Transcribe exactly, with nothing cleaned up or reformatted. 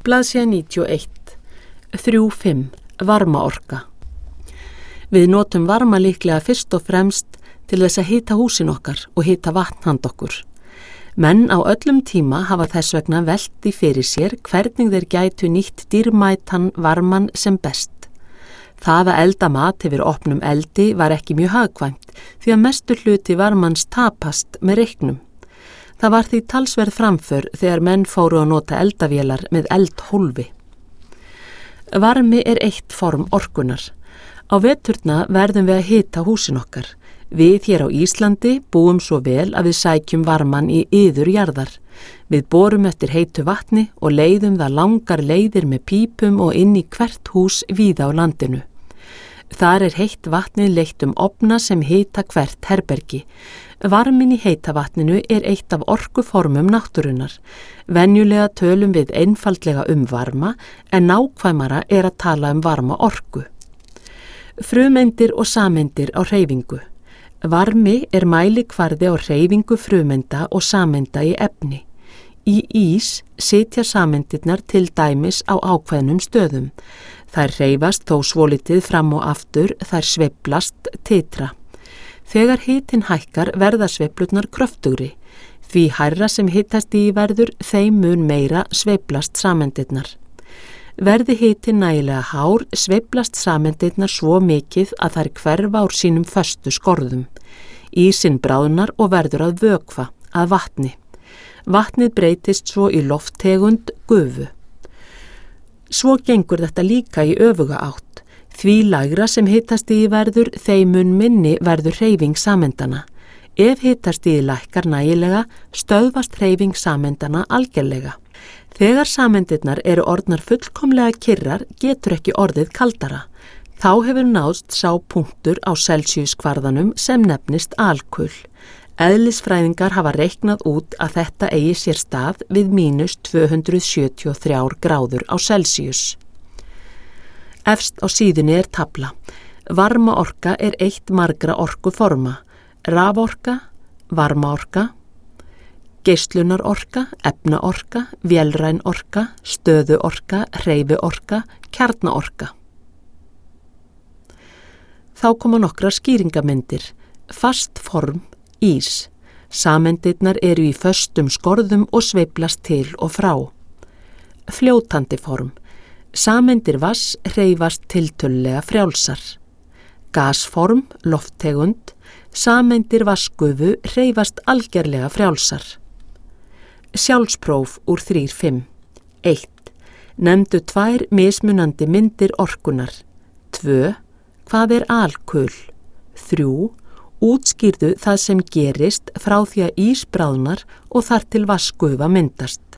Blaðsíða níutíu og eitt. þrjú fimm. Varmaorka. Við notum varma líklega fyrst og fremst til þess að hita húsin okkar og hita vatn handa okkur. Menn á öllum tíma hafa þess vegna velti fyrir sér hvernig þeir gætu nýtt dýrmætan varman sem best. Það að elda mat yfir opnum eldi var ekki mjög hagkvæmt því að mestur hluti varmans tapast með reyknum. Það var því talsverð framför þegar menn fóru að nota eldavélar með eldhólfi. Varmi er eitt form orkunar. Á veturna verðum við að hita húsin okkar. Við hér á Íslandi búum svo vel að við sækjum varman í yður jarðar. Við borum eftir heitu vatni og leiðum það langar leiðir með pípum og inn í hvert hús víða á landinu. Þar er heitt vatnið leitt um ofna sem hita hvert herbergi. Varmin í heita vatninu er eitt af orkuformum náttúrunnar. Venjulega tölum við einfaldlega um varma en nákvæmara er að tala um varma orku. Frumeindir og sameindir á hreyfingu. Varmi er mælikvarði á hreyfingu frumeinda og sameinda í efni. Í ís sitja sameindirnar til dæmis á ákveðnum stöðum. Þær hreyfast þó svolítið fram og aftur, þær sveiflast, titra. Þegar hitinn hækkar verða sveiflurnar kröftugri. Því hærra sem hittast í verður, þeim mun meira sveiflast sameindirnar. Verði hitinn nægilega hár, sveiflast sameindirnar svo mikið að þær hverfa úr sínum föstu skorðum. Ísinn bráðnar og verður að vökva, að vatni. Vatnið breytist svo í lofttegund gufu. Svo gengur þetta líka í öfuga átt. Því lægra sem hitastigið verður, þeim mun minni verður hreyfing sameindana. Ef hitastigið lækkar nægilega, stöðvast hreyfing sameindana algerlega. Þegar sameindirnar eru orðnar fullkomlega kyrrar, getur ekki orðið kaldara. Þá hefur náðst sá punktur á Celsius-kvarðanum sem nefnist alkul. Eðlisfræðingar hafa reiknað út að þetta eigi sér stað við mínus tvö hundruð sjötíu og þrjár gráður á Celsius. Efst á síðunni er tafla. Varmaorka er eitt margra orkuforma. Raforka, varmaorka, geislunarorka, efnaorka, vélræn orka, stöðuorka, hreyfiorka, kjarnaorka. Þá koma nokkra skýringamyndir. Fast form, ís. Sameindirnar eru í föstum skorðum og sveiflast til og frá. Fljótandi form. Sameindir vatns hreyfast tiltölulega frjálsar. Gasform, lofttegund. Sameindir vatnsgufu hreyfast algerlega frjálsar. Sjálfspróf úr þrjú fimm. eitt. Nefndu tvær mismunandi myndir orkunar. tvö. Hvað er alkul? þrjú. Útskýrðu það sem gerist frá því að ís bráðnar og þar til vatnsgufa myndast.